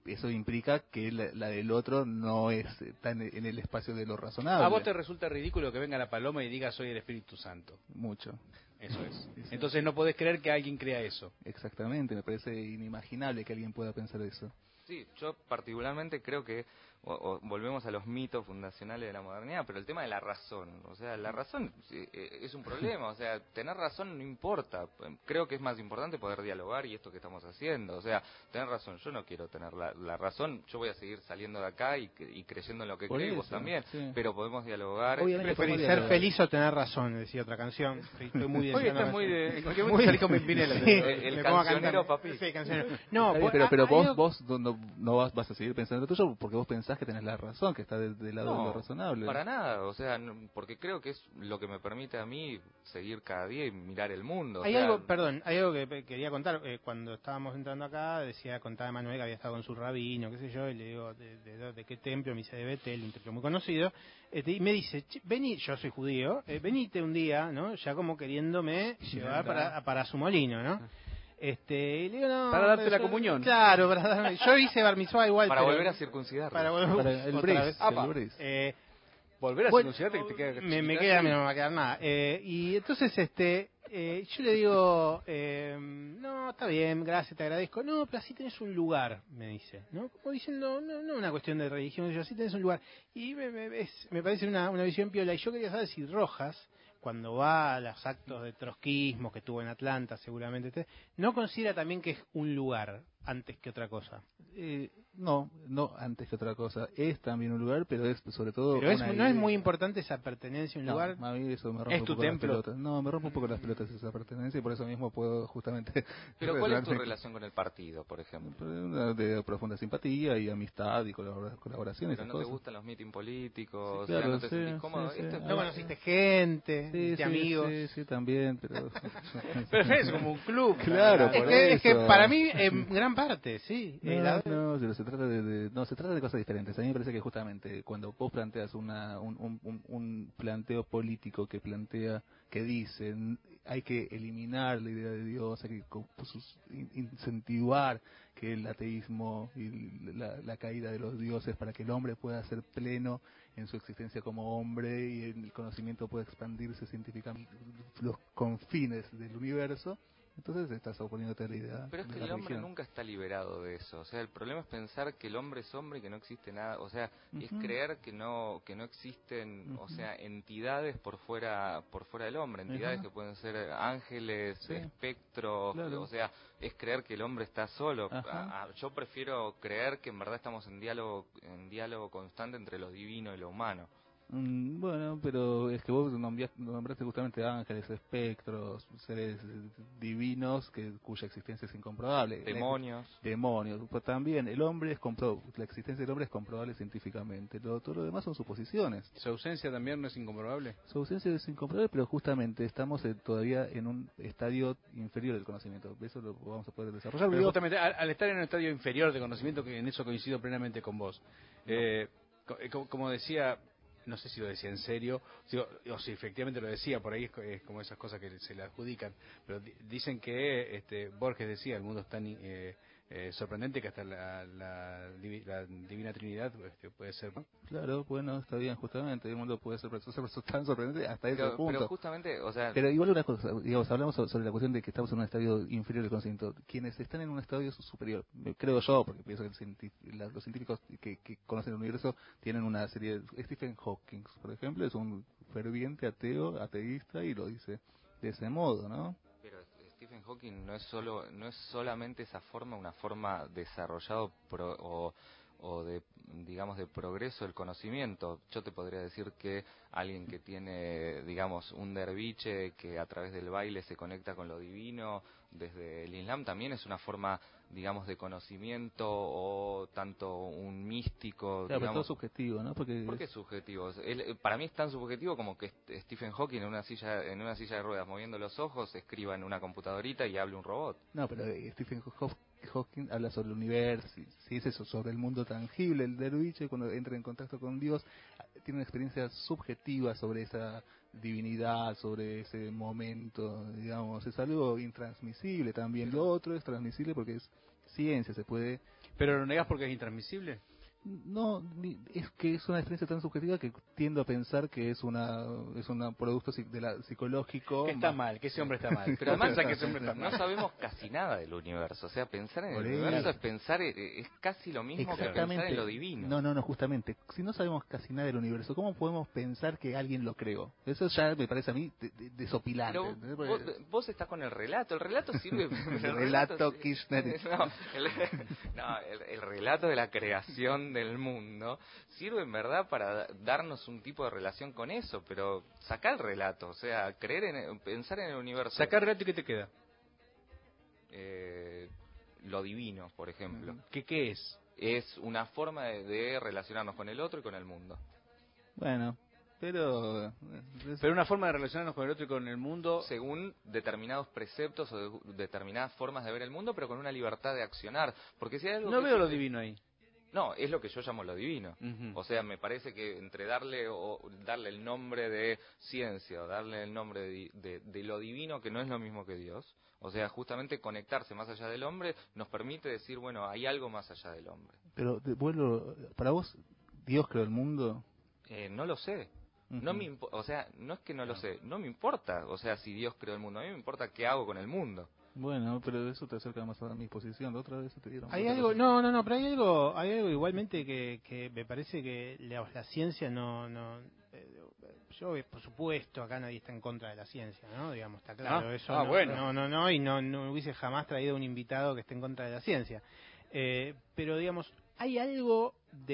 eso implica que la del otro no está en el espacio de lo razonable. ¿A vos te resulta ridículo que venga la paloma y diga soy el Espíritu Santo? Mucho. Eso es. Entonces no podés creer que alguien crea eso. Exactamente, me parece inimaginable que alguien pueda pensar eso. Sí, yo particularmente creo que volvemos a los mitos fundacionales de la modernidad, pero el tema de la razón, o sea, la razón es un problema, o sea, tener razón no importa, creo que es más importante poder dialogar y esto que estamos haciendo, o sea, tener razón, yo no quiero tener la razón, yo voy a seguir saliendo de acá y creyendo en lo que Por creo, y vos eso, también, sí. pero podemos dialogar. Obviamente Preferís ser feliz o tener razón, decía otra canción. Estoy muy Hoy estás muy de... En cualquier momento muy- salís con Pimpinela. Sí, El me pongo a cancionero, cantar. papi. Sí, cancionero. No, Está bien, pues, pero hay algo- vos no vas a seguir pensando lo tuyo porque vos pensás que tenés la razón, que está del lado de lo razonable. Para nada, o sea, porque creo que es lo que me permite a mí seguir cada día y mirar el mundo. Hay o sea, algo, perdón, hay algo que quería contar. Cuando estábamos entrando acá, contaba Manuel que había estado con su rabino, qué sé yo, y le digo, ¿de qué templo? Me dice, de Betel, un templo muy conocido. Y me dice, vení, yo soy judío, venite un día, ¿no? Ya como queriéndome llevar para su molino, ¿no? Y le digo, no, Para darte la yo- comunión. Claro, para darme. Yo hice bar mitzvah igual. para pero- volver a circuncidar. Para volver Para el otra bris, vez. el bris. Volver a Bueno, circuncidarte que te queda me chiquita. queda, no me va a quedar nada. Y entonces, yo le digo, no, está bien, gracias, te agradezco. No, pero así tenés un lugar, me dice, ¿no? Como diciendo, no una cuestión de religión, así tenés un lugar. Y me parece una visión piola. Y yo quería saber si Rojas, cuando va a los actos de trotskismo que tuvo en Atlanta, seguramente, ¿no considera también que es un lugar antes que otra cosa? No antes que otra cosa. Es también un lugar, pero es sobre todo Pero una no idea. es muy importante esa pertenencia a un No, lugar. a mí eso me rompe ¿Es un tu poco templo? las pelotas. No, me rompe un poco las pelotas esa pertenencia y por eso mismo puedo justamente... Pero ¿cuál es tu relacionarme relación con el partido, por ejemplo? de profunda simpatía y amistad y colaboración y Pero esas no te cosas. gustan los meeting políticos, Sí, o sea, claro, no te sí, sentís cómodo. sí, Esto- sí. No conociste gente, Sí, amigos. Sí, también, pero... Pero es como un club. Claro, Es por que, eso. para mí, en gran parte, sí. No, pero se trata se trata de cosas diferentes. A mí me parece que justamente cuando vos planteas un planteo político que dice hay que eliminar la idea de Dios, hay que incentivar que el ateísmo y la caída de los dioses para que el hombre pueda ser pleno en su existencia como hombre y el conocimiento pueda expandirse científicamente los confines del universo. Entonces estás oponiéndote a la idea Pero es de que la el hombre religión. nunca está liberado de eso. O sea, el problema es pensar que el hombre es hombre y que no existe nada. O sea, es Ujú. creer que no existen, o Ujú. sea, entidades por fuera del hombre, entidades Ajá. que pueden ser ángeles, Sí. espectros. Claro. O sea, es creer que el hombre está solo. Ajá. Yo prefiero creer que en verdad estamos en diálogo constante entre lo divino y lo humano. Bueno, pero es que vos nombraste justamente ángeles, espectros, seres divinos cuya existencia es incomprobable. Demonios. Demonios. Pues también el hombre la existencia del hombre es comprobable científicamente. Todo lo demás son suposiciones. ¿Su ausencia también no es incomprobable? Su ausencia es incomprobable, pero justamente estamos todavía en un estadio inferior del conocimiento. Eso lo vamos a poder desarrollar. Pero Digo, justamente al estar en un estadio inferior de conocimiento, que en eso coincido plenamente con vos, como decía, no sé si lo decía en serio, o si efectivamente lo decía, por ahí es como esas cosas que se le adjudican, pero dicen que Borges decía, el mundo es tan sorprendente que hasta la Divina Trinidad puede ser, ¿no? Claro, bueno, está bien, justamente, el mundo puede ser tan sorprendente hasta ese punto. Pero justamente, o sea... Pero igual una cosa, digamos, hablamos sobre la cuestión de que estamos en un estadio inferior del conocimiento. Quienes están en un estadio superior, creo yo, porque pienso que los científicos que conocen el universo tienen una serie de... Stephen Hawking, por ejemplo, es un ferviente ateísta y lo dice de ese modo, ¿no? Pero Stephen Hawking no es solamente esa forma, una forma desarrollado o de, digamos, de progreso del conocimiento. Yo te podría decir que alguien que tiene, digamos, un derviche que a través del baile se conecta con lo divino, desde el Islam también es una forma, digamos, de conocimiento, o tanto un místico, Claro, pero digamos. todo subjetivo, ¿no? ¿Por qué es subjetivo? Para mí es tan subjetivo como que Stephen Hawking en una silla de ruedas moviendo los ojos escriba en una computadorita y hable un robot. No, pero Stephen Hawking habla sobre el universo, sí, es eso, sobre el mundo tangible. El derviche, cuando entra en contacto con Dios, tiene una experiencia subjetiva sobre esa divinidad, sobre ese momento, digamos, es algo intransmisible también. Lo otro es transmisible porque es ciencia, se puede ¿Pero lo negás porque es intransmisible? No, es que es una experiencia tan subjetiva que tiendo a pensar que es un producto psicológico. Que está mal, que ese hombre está mal. Pero además que ese hombre está no mal. sabemos casi nada del universo. O sea, pensar en el Por universo eso. es pensar, es casi lo mismo que pensar en lo divino. No, justamente. Si no sabemos casi nada del universo, ¿cómo podemos pensar que alguien lo creó? Eso ya me parece a mí desopilante. Pero vos estás con el relato. El relato sirve... El relato Kirchner. El relato de la creación del mundo sirve en verdad para darnos un tipo de relación con eso, pero sacar el relato, o sea, pensar en el universo. Sacar el relato y ¿qué te queda? Lo divino, por ejemplo. ¿Qué es? Es una forma de relacionarnos con el otro y con el mundo. Bueno, pero una forma de relacionarnos con el otro y con el mundo según determinados preceptos o determinadas formas de ver el mundo, pero con una libertad de accionar. Porque si hay algo no veo lo divino ahí. No, es lo que yo llamo lo divino. Uh-huh. O sea, me parece que entre darle el nombre de ciencia o darle el nombre de lo divino, que no es lo mismo que Dios, o sea, justamente conectarse más allá del hombre nos permite decir, bueno, hay algo más allá del hombre. Pero, para vos, ¿Dios creó el mundo? No lo sé. Uh-huh. O sea, no es que no lo sé, no me importa, o sea, si Dios creó el mundo, a mí me importa qué hago con el mundo. Bueno, pero eso te acerca más a mi posición. La otra vez te dieron. Hay algo, no, pero hay algo igualmente que me parece que la ciencia yo por supuesto acá nadie está en contra de la ciencia, ¿no? Digamos, está claro, eso bueno. No, y no hubiese jamás traído un invitado que esté en contra de la ciencia. Pero digamos, hay algo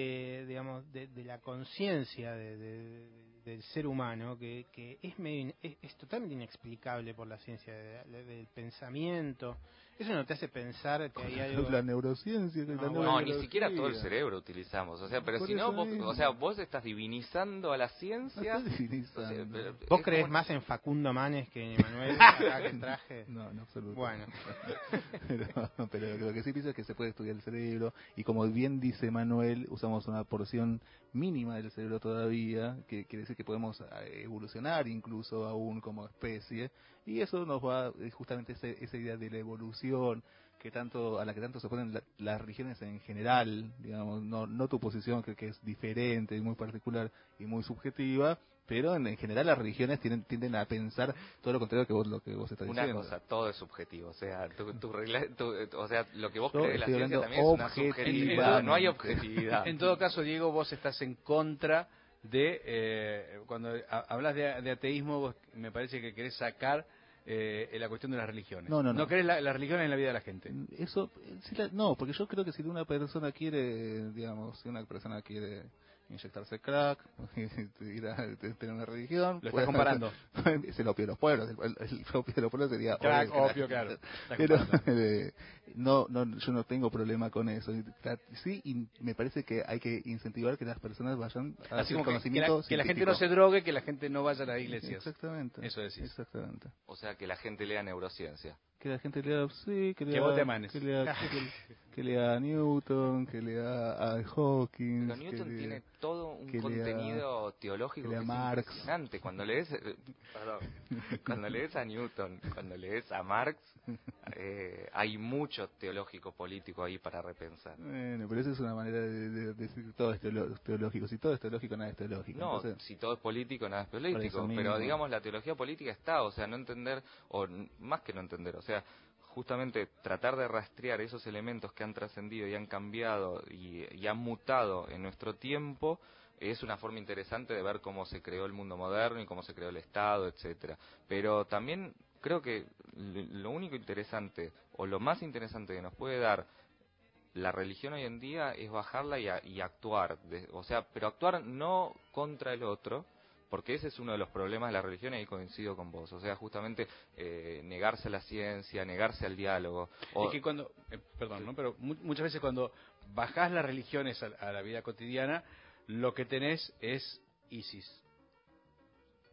de la conciencia del ser humano que es totalmente inexplicable por la ciencia del pensamiento. Eso no te hace pensar que hay algo... La neurociencia. Ni siquiera todo el cerebro utilizamos. O sea, pero Por si no, eso vos estás divinizando a la ciencia. ¿Vos crees más en Facundo Manes que en Emanuel acá que traje? No, en absoluto. Bueno. pero lo que sí pienso es que se puede estudiar el cerebro y como bien dice Manuel, usamos una porción mínima del cerebro todavía, que quiere decir que podemos evolucionar incluso aún como especie, y eso nos va justamente esa idea de la evolución a la que tanto se oponen las religiones en general, digamos, no tu posición que es diferente y muy particular y muy subjetiva, pero en general las religiones tienden a pensar todo lo contrario que lo que vos estás diciendo. Una cosa, todo es subjetivo, o sea, o sea, lo que vos crees de la estoy ciencia hablando también es una subjetividad, no hay objetividad. En todo caso, Diego, vos estás en contra de, cuando hablas de ateísmo, vos me parece que querés sacar la cuestión de las religiones. No querés las religiones en la vida de la gente. Eso, no, porque yo creo que si una persona quiere, digamos, si una persona quiere inyectarse crack, ir a tener una religión. Lo estás comparando. Es el opio de los pueblos. El opio de los pueblos sería crack, opio, claro. Pero yo no tengo problema con eso. Sí, y me parece que hay que incentivar que las personas vayan a hacer conocimiento que la gente no se drogue, que la gente no vaya a las iglesias. Exactamente. Eso decís. Exactamente. O sea, que la gente lea neurociencia. Que la gente lea, sí, que vote a Manes. Que lea a Newton, que lea a Hawking. Pero Newton tiene todo un contenido teológico que es Marx. impresionante. Cuando lees a Newton, cuando lees a Marx, hay mucho teológico político ahí para repensar. Bueno, pero esa es una manera de decir todo es teológico. Si todo es teológico, nada es teológico. No, entonces, si todo es político, nada es político. Pero digamos, la teología política está, o sea, no entender, o más que no entender, o sea, justamente tratar de rastrear esos elementos que han trascendido y han cambiado y han mutado en nuestro tiempo es una forma interesante de ver cómo se creó el mundo moderno y cómo se creó el Estado, etcétera. Pero también creo que lo único interesante o lo más interesante que nos puede dar la religión hoy en día es bajarla y actuar, o sea, pero actuar no contra el otro, porque ese es uno de los problemas de la religión y ahí coincido con vos, o sea, justamente negarse a la ciencia, negarse al diálogo. Es que cuando, perdón, ¿no? Pero muchas veces cuando bajás las religiones a la vida cotidiana, lo que tenés es ISIS.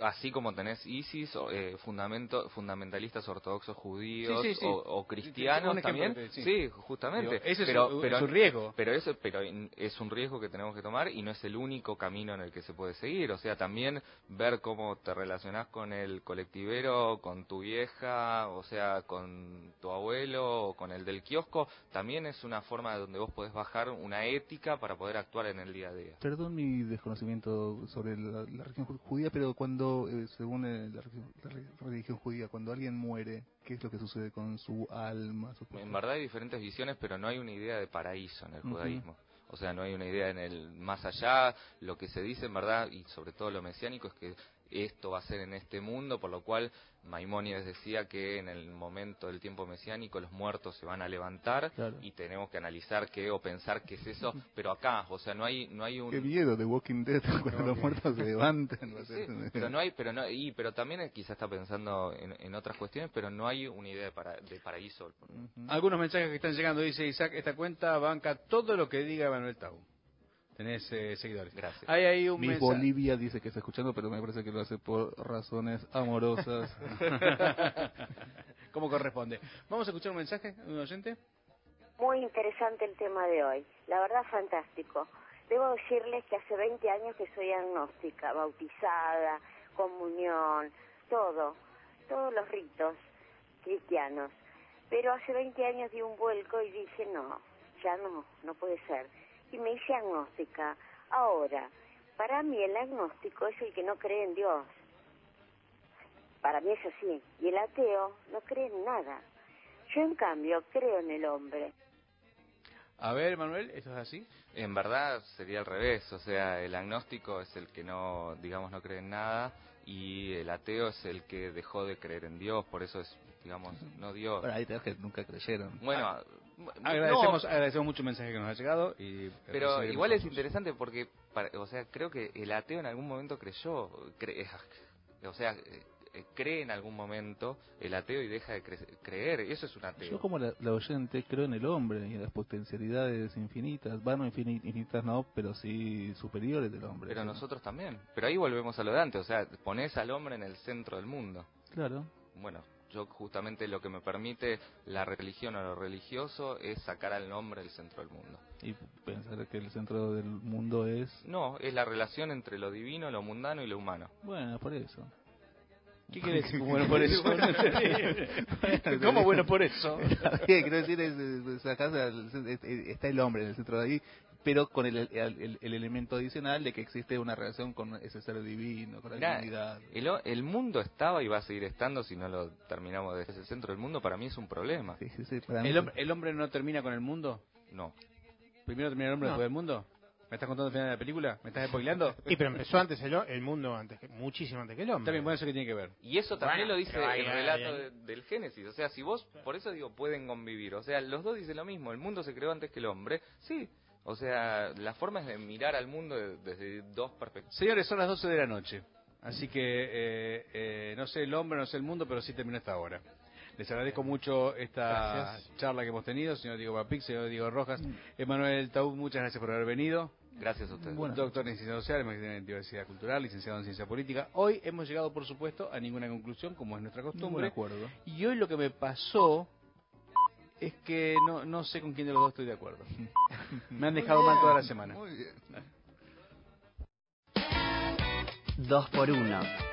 Así como tenés ISIS, fundamentalistas ortodoxos judíos Sí. o cristianos también. Sí, justamente. Ese pero es un riesgo. Pero es un riesgo que tenemos que tomar y no es el único camino en el que se puede seguir. O sea, también ver cómo te relacionás con el colectivero, con tu vieja, o sea, con tu abuelo o con el del kiosco, también es una forma donde vos podés bajar una ética para poder actuar en el día a día. Perdón mi desconocimiento sobre la religión judía, pero cuando, según la religión judía, cuando alguien muere, ¿qué es lo que sucede con su alma? En verdad hay diferentes visiones, pero no hay una idea de paraíso en el judaísmo. O sea, no hay una idea en el más allá. Lo que se dice en verdad, y sobre todo lo mesiánico, es que esto va a ser en este mundo, por lo cual Maimónides decía que en el momento del tiempo mesiánico los muertos se van a levantar, claro, y tenemos que analizar qué o pensar qué es eso, pero acá, o sea, no hay un... Qué miedo de Walking Dead cuando los muertos se levantan. Sí, pero también quizá está pensando en otras cuestiones, pero no hay una idea de paraíso. Algunos mensajes que están llegando, dice Isaac, esta cuenta banca todo lo que diga Manuel Tau. Tenés seguidores. Gracias. Hay ahí un Miss Bolivia dice que está escuchando, pero me parece que lo hace por razones amorosas. ¿Cómo corresponde? Vamos a escuchar un mensaje de un oyente. Muy interesante el tema de hoy. La verdad, fantástico. Debo decirles que hace 20 años que soy agnóstica, bautizada, comunión, todos los ritos cristianos. Pero hace 20 años di un vuelco y dije, ya no puede ser. Y me hice agnóstica. Ahora, para mí el agnóstico es el que no cree en Dios. Para mí es así. Y el ateo no cree en nada. Yo, en cambio, creo en el hombre. A ver, Manuel, ¿eso es así? En verdad sería al revés. O sea, el agnóstico es el que no cree en nada, y el ateo es el que dejó de creer en Dios. Por eso es, no Dios. Bueno, hay teos que nunca creyeron. Bueno... Agradecemos mucho el mensaje que nos ha llegado. Pero igual es interesante porque, creo que el ateo en algún momento creyó, cree en algún momento el ateo y deja de creer. Eso es un ateo. Yo, como la oyente, creo en el hombre y en las potencialidades infinitas. No infinitas no, pero sí superiores del hombre. Pero nosotros también. Pero ahí volvemos a lo de antes. O sea, ponés al hombre en el centro del mundo. Claro. Bueno, yo justamente lo que me permite la religión o lo religioso es sacar al hombre del centro del mundo. ¿Y pensar que el centro del mundo es...? No, es la relación entre lo divino, lo mundano y lo humano. Bueno, por eso. ¿Qué quiere decir bueno por eso? ¿Cómo bueno por eso? Quiero decir, está el hombre en el centro de ahí, pero con el elemento adicional de que existe una relación con ese ser divino, con la divinidad. El mundo estaba y va a seguir estando si no lo terminamos desde ese centro del mundo. Para mí es un problema. Sí, ¿El hombre no termina con el mundo? No. ¿Primero termina el hombre después del mundo? ¿Me estás contando el final de la película? ¿Me estás spoileando? Pero empezó antes el mundo, muchísimo antes que el hombre. También, bueno, eso que tiene que ver. Y eso también lo dice el relato del Génesis. O sea, si vos, por eso digo, pueden convivir. O sea, los dos dicen lo mismo. El mundo se creó antes que el hombre. Sí. O sea, la forma es de mirar al mundo desde dos perspectivas. Señores, son las 12 de la noche. Así que, no sé el hombre, no sé el mundo, pero sí terminó esta hora. Les agradezco mucho esta charla que hemos tenido, señor Diego Papic, señor Diego Rojas. Emanuel Taub, muchas gracias por haber venido. Gracias a ustedes. Doctor en Ciencias Sociales, magíster en Diversidad Cultural, licenciado en Ciencia Política. Hoy hemos llegado, por supuesto, a ninguna conclusión, como es nuestra costumbre. De acuerdo. Y hoy lo que me pasó es que no sé con quién de los dos estoy de acuerdo. Me han dejado mal toda la semana. Muy bien. 2x1